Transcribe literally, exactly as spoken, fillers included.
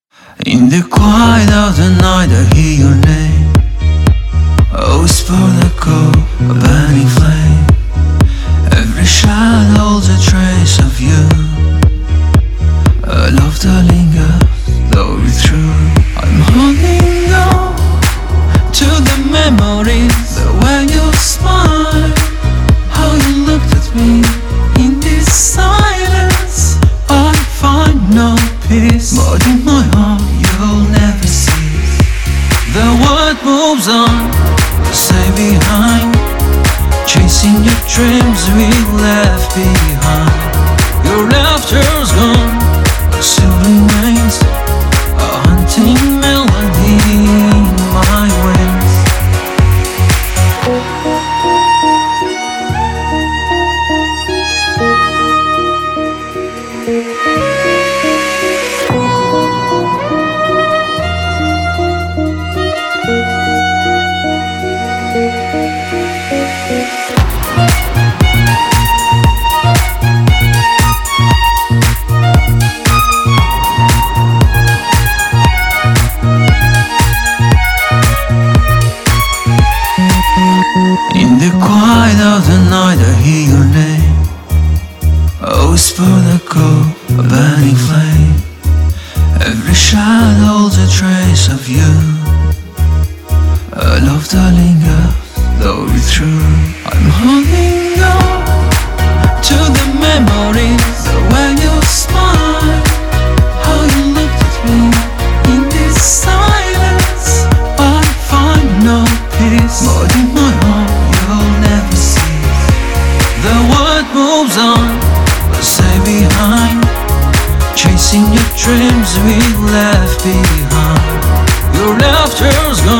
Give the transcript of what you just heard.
In the quiet of the night I hear your name. Oh, whisper the call, a burning flame. Every shadow holds a trace of you. A love that lingers, though it's true. I'm holding on to the memories, the way you smile, how you looked at me in this silence. I find no peace, but in my heart you'll never cease. The world moves on, you stay behind, chasing your dreams we left behind. Your laughter's gone, but still remains a haunting melody in my wings. In the quiet of the night I hear your name. Oh, whisper the call, a burning flame. Every shadow holds a trace of you. A love that lingers, though it's true. I'm holding on to the memories, the way you smile, how you looked at me in this silence. I find no peace, but in my heart you'll never cease. The world moves on, but stay behind, chasing your dreams we left behind. Your laughter's gone,